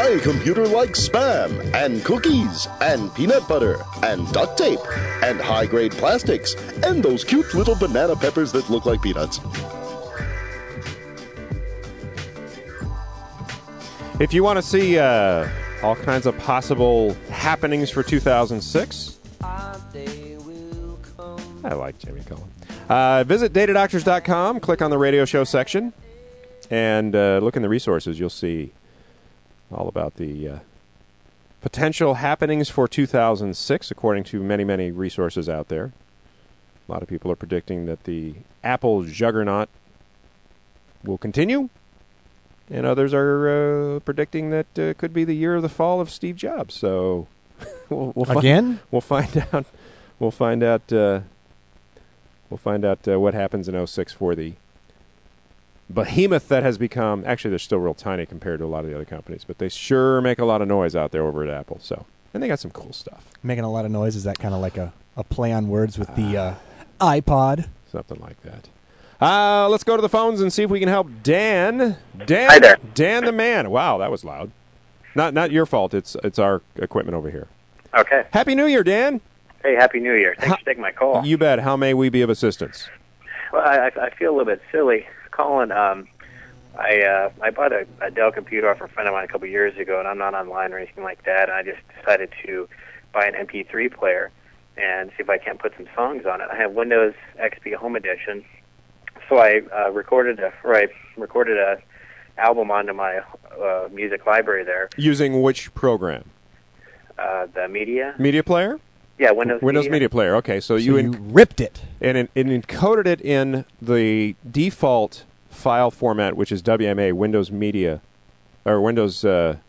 My computer likes Spam, and cookies, and peanut butter, and duct tape, and high-grade plastics, and those cute little banana peppers that look like peanuts. If you want to see all kinds of possible happenings for 2006, I like Jimmy Cullen. Visit datadoctors.com, click on the radio show section, and look in the resources. You'll see all about the potential happenings for 2006, according to many, many resources out there. A lot of people are predicting that the Apple juggernaut will continue. And others are predicting that could be the year of the fall of Steve Jobs. So we'll again, we'll find out. We'll find out what happens in 06 for the behemoth that has become. Actually, they're still real tiny compared to a lot of the other companies, but they sure make a lot of noise out there over at Apple. So, and they got some cool stuff. Making a lot of noise, is that kind of like a play on words with the iPod? Something like that. Let's go to the phones and see if we can help Dan. Hi there. Dan the man. Wow, that was loud. Not your fault. It's our equipment over here. Okay. Happy New Year, Dan. Hey, Happy New Year. Thanks for taking my call. You bet. How may we be of assistance? Well, I feel a little bit silly calling. I bought a Dell computer off a friend of mine a couple of years ago, and I'm not online or anything like that. I just decided to buy an MP3 player and see if I can't put some songs on it. I have Windows XP Home Edition. So I recorded a album onto my music library there. Using which program? The media player. Yeah, Windows Media Player. Okay, so you ripped it and it encoded it in the default file format, which is WMA, Windows Media, or Windows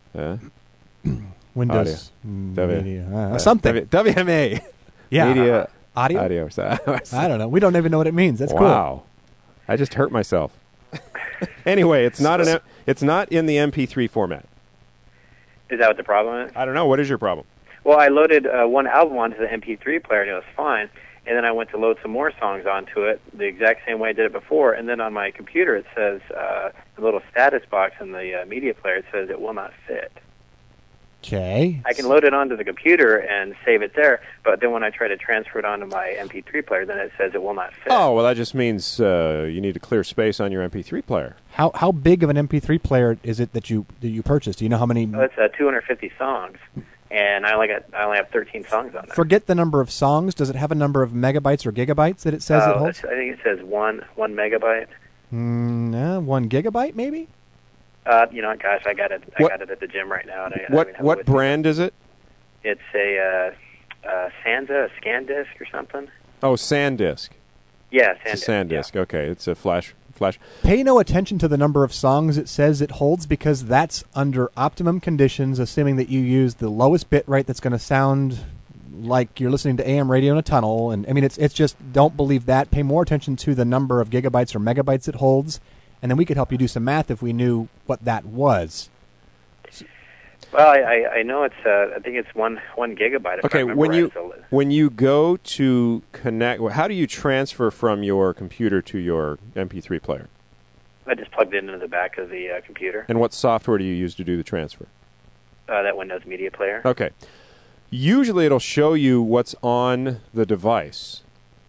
Windows audio. Media something WMA. Yeah, Media audio. I don't know. We don't even know what it means. That's cool. Wow. I just hurt myself. Anyway, it's not it's not in the MP3 format. Is that what the problem is? I don't know. What is your problem? Well, I loaded one album onto the MP3 player, and it was fine. And then I went to load some more songs onto it the exact same way I did it before. And then on my computer, it says, the little status box in the media player, it says it will not fit. Okay. I can load it onto the computer and save it there, but then when I try to transfer it onto my MP3 player, then it says it will not fit. Oh, well, that just means you need to clear space on your MP3 player. How big of an MP3 player is it that you purchased? Do you know how many? Well, it's 250 songs, and I only have 13 songs on there. Forget the number of songs. Does it have a number of megabytes or gigabytes that it says it holds? I think it says one megabyte. 1 gigabyte, maybe. Gosh, I got it at the gym right now. And what brand is it? It's a Sansa, a SanDisk or something. Oh, SanDisk. Yeah, SanDisk. It's a SanDisk. Yeah. Okay, it's a flash. Pay no attention to the number of songs it says it holds, because that's under optimum conditions, assuming that you use the lowest bit rate that's going to sound like you're listening to AM radio in a tunnel. And I mean, it's just, don't believe that. Pay more attention to the number of gigabytes or megabytes it holds, and then we could help you do some math if we knew what that was. Well, I know it's I think it's one gigabyte. If Okay, I remember when you go to connect, how do you transfer from your computer to your MP3 player? I just plugged it into the back of the computer. And what software do you use to do the transfer? That Windows Media Player. Okay. Usually it'll show you what's on the device.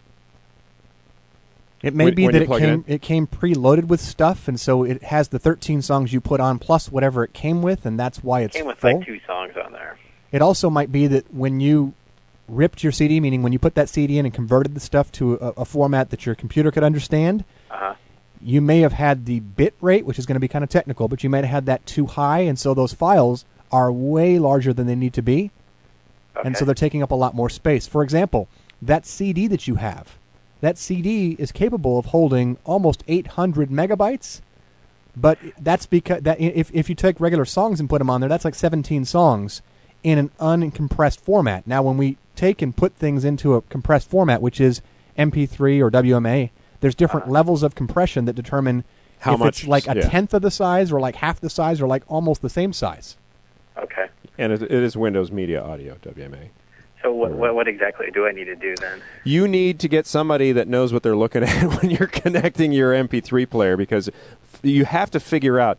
It may be that it came preloaded with stuff, and so it has the 13 songs you put on plus whatever it came with, and that's why it's full. It came with like 2 songs on there. It also might be that when you ripped your CD, meaning when you put that CD in and converted the stuff to a format that your computer could understand, you may have had the bit rate, which is going to be kind of technical, but you might have had that too high, and so those files are way larger than they need to be, and so they're taking up a lot more space. For example, that CD that you have, that CD is capable of holding almost 800 megabytes, but that's because if you take regular songs and put them on there, that's like 17 songs in an uncompressed format. Now, when we take and put things into a compressed format, which is MP3 or WMA, there's different levels of compression that determine how much it's like a tenth of the size or like half the size or like almost the same size. Okay. And it is Windows Media Audio, WMA. So what exactly do I need to do then? You need to get somebody that knows what they're looking at when you're connecting your MP3 player, because you have to figure out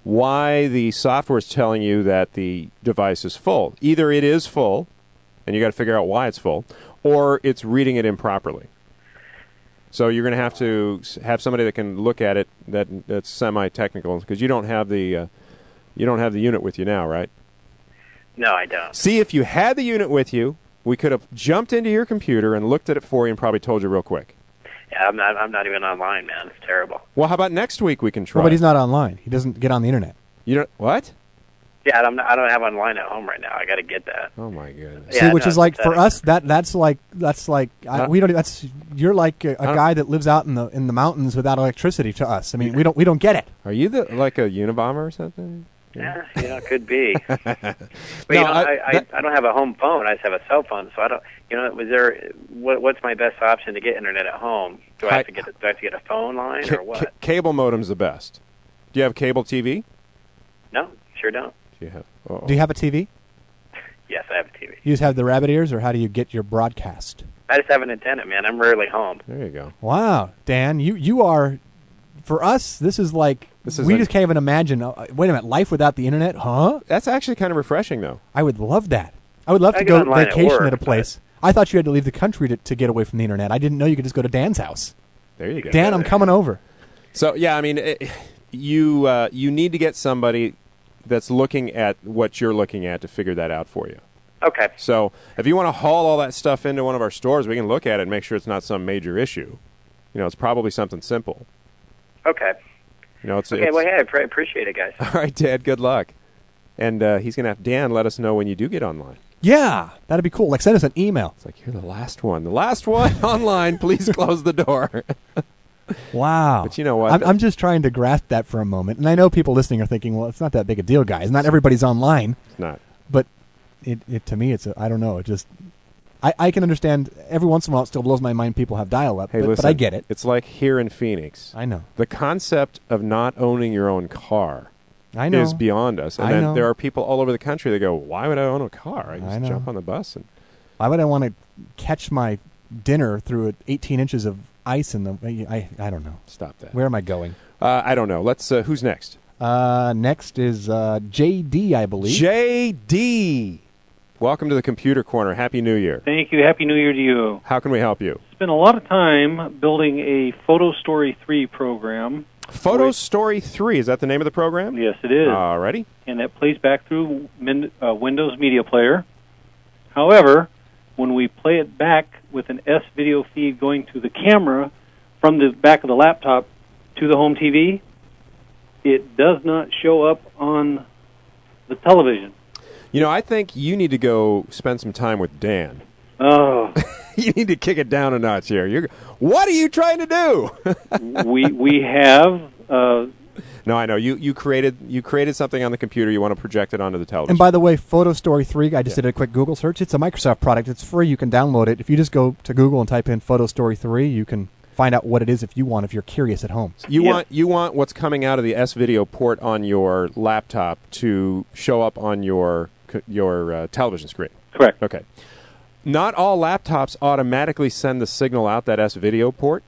why the software is telling you that the device is full. Either it is full, and you got to figure out why it's full, or it's reading it improperly. So you're going to have somebody that can look at it that's semi-technical, because you don't have the unit with you now, right? No, I don't. See, if you had the unit with you, we could have jumped into your computer and looked at it for you and probably told you real quick. Yeah, I'm not even online, man. It's terrible. Well, how about next week we can try? Well, but he's not online. He doesn't get on the internet. You don't what? Yeah, I don't have online at home right now. I got to get that. Oh my goodness! See, which is like for us that's like we don't. That's you're like a guy that lives out in the mountains without electricity to us. I mean, we don't get it. Are you like a Unabomber or something? Yeah, it could be. But No, I don't have a home phone. I just have a cell phone, so I don't. Was there? What's my best option to get internet at home? Do I have to get a phone line or what? Cable modem's the best. Do you have cable TV? No, sure don't. Do you have a TV? Yes, I have a TV. You just have the rabbit ears, or how do you get your broadcast? I just have an antenna, man. I'm rarely home. There you go. Wow, Dan, you are. For us, this is like we just can't even imagine. Wait a minute, life without the internet, huh? That's actually kind of refreshing, though. I would love that. I would love to go vacation at a place. I thought you had to leave the country to get away from the internet. I didn't know you could just go to Dan's house. There you go. Dan, I'm coming over. So yeah, I mean, you need to get somebody that's looking at what you're looking at to figure that out for you. Okay. So if you want to haul all that stuff into one of our stores, we can look at it and make sure it's not some major issue. It's probably something simple. Okay. Well, hey, I appreciate it, guys. All right, Dad, good luck. And he's going to have Dan let us know when you do get online. Yeah, that'd be cool. Like, send us an email. It's like, you're the last one. The last one online. Please close the door. Wow. But you know what? I'm just trying to grasp that for a moment. And I know people listening are thinking, well, it's not that big a deal, guys. Not everybody's online. It's not. But it to me, I don't know. It just... I can understand every once in a while it still blows my mind people have dial-up, but I get it. It's like here in Phoenix. I know. The concept of not owning your own car is beyond us. And then there are people all over the country that go, why would I own a car? I just jump on the bus. And why would I want to catch my dinner through 18 inches of ice in the... I don't know. Stop that. Where am I going? I don't know. Let's. Who's next? Next is J.D., I believe. J.D., welcome to the Computer Corner. Happy New Year. Thank you. Happy New Year to you. How can we help you? Spent a lot of time building a Photo Story 3 program. Photo Story 3, is that the name of the program? Yes, it is. Alrighty. And that plays back through Windows Media Player. However, when we play it back with an S-video feed going to the camera from the back of the laptop to the home TV, it does not show up on the television. I think you need to go spend some time with Dan. Oh. You need to kick it down a notch here. What are you trying to do? we have... No, I know. You created something on the computer. You want to project it onto the television. And by the way, Photo Story 3, I just did a quick Google search. It's a Microsoft product. It's free. You can download it. If you just go to Google and type in Photo Story 3, you can find out what it is if you're curious at home. You want what's coming out of the S-video port on your laptop to show up on your television screen. Correct. Okay. Not all laptops automatically send the signal out that S-video port.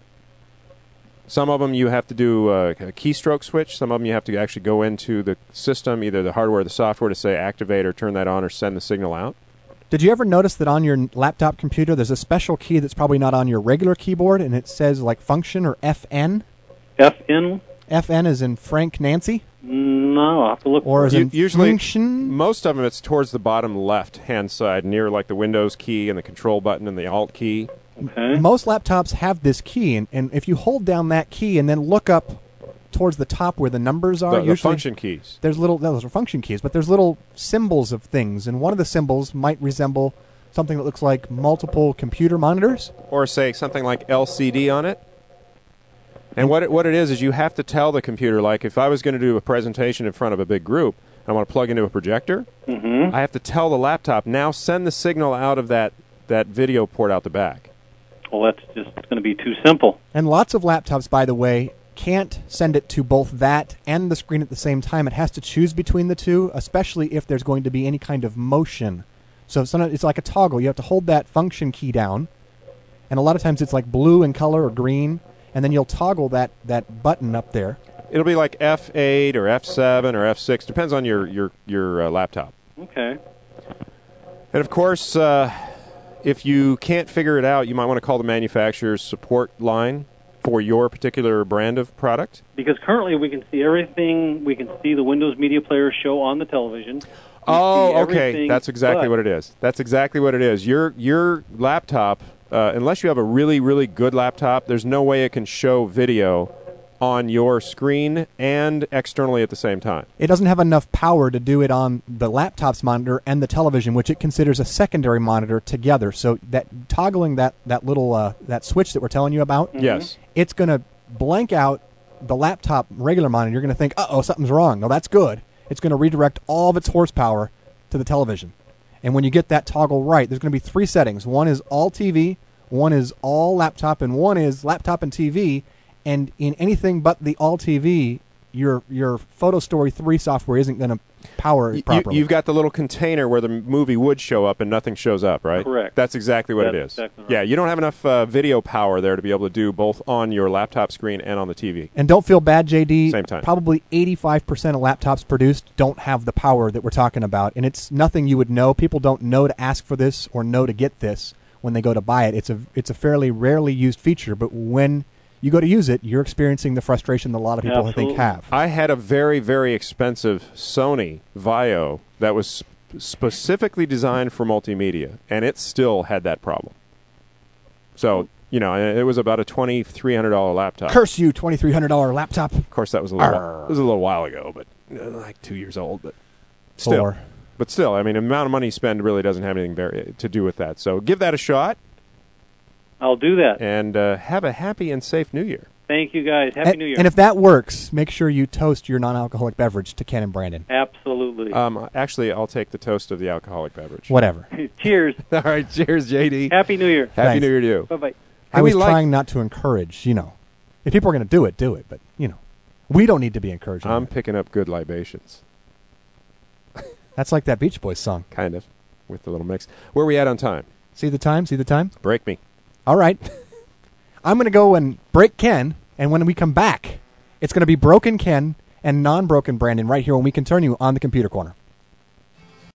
Some of them you have to do a keystroke switch. Some of them you have to actually go into the system, either the hardware or the software, to say activate or turn that on or send the signal out. Did you ever notice that on your laptop computer there's a special key that's probably not on your regular keyboard, and it says like function or FN? FN? FN is in Frank Nancy? No, I'll have to look or for it. Usually, function? Most of them it's towards the bottom left-hand side, near like the Windows key and the Control button and the Alt key. Okay. Most laptops have this key, and if you hold down that key and then look up towards the top where the numbers are, the function keys. Those are function keys, but there's little symbols of things, and one of the symbols might resemble something that looks like multiple computer monitors. Or say something like LCD on it. And what it is you have to tell the computer, like if I was going to do a presentation in front of a big group, and I want to plug into a projector, I have to tell the laptop, now send the signal out of that video port out the back. Well, that's just going to be too simple. And lots of laptops, by the way, can't send it to both that and the screen at the same time. It has to choose between the two, especially if there's going to be any kind of motion. So sometimes it's like a toggle. You have to hold that function key down, and a lot of times it's like blue in color or green, and then you'll toggle that button up there. It'll be like F8 or F7 or F6, depends on your laptop. Okay. And of course, if you can't figure it out, you might want to call the manufacturer's support line for your particular brand of product. Because currently we can see everything. We can see the Windows Media Player show on the television. Oh, okay. That's exactly what it is. That's exactly what it is. Your laptop, unless you have a really, really good laptop, there's no way it can show video on your screen and externally at the same time. It doesn't have enough power to do it on the laptop's monitor and the television, which it considers a secondary monitor together. So that toggling that little that switch that we're telling you about, yes, it's going to blank out the laptop regular monitor. You're going to think, uh-oh, something's wrong. No, that's good. It's going to redirect all of its horsepower to the television. And when you get that toggle right, there's going to be 3 settings. One is all TV, one is all laptop, and one is laptop and TV. And in anything but the all TV, your Photo Story 3 software isn't going to power it properly. You've got the little container where the movie would show up and nothing shows up, right? Correct. That's exactly what it is. Exactly right. Yeah, you don't have enough video power there to be able to do both on your laptop screen and on the TV. And don't feel bad, JD. Same time. Probably 85% of laptops produced don't have the power that we're talking about. And it's nothing you would know. People don't know to ask for this or know to get this when they go to buy it. It's a fairly rarely used feature, but when you go to use it, you're experiencing the frustration that a lot of people, Absolutely. I think, have. I had a very, very expensive Sony Vaio that was specifically designed for multimedia, and it still had that problem. So, it was about a $2,300 laptop. Curse you, $2,300 laptop. Of course, that was a little while ago, but like 2 years old. But still, 4. But still, I mean, the amount of money you spend really doesn't have anything to do with that. So give that a shot. I'll do that. And have a happy and safe New Year. Thank you, guys. Happy New Year. And if that works, make sure you toast your non-alcoholic beverage to Ken and Brandon. Absolutely. Actually, I'll take the toast of the alcoholic beverage. Whatever. Cheers. All right, cheers, JD. Happy New Year. Happy Thanks. New Year to you. Bye-bye. I was trying not to encourage, If people are going to do it, do it. But, we don't need to be encouraging. I'm picking up good libations. That's like that Beach Boys song. Kind of, with the little mix. Where are we at on time? See the time? See the time? Break me. All right. I'm going to go and break Ken, and when we come back, it's going to be broken Ken and non-broken Brandon right here when we continue on the Computer Corner.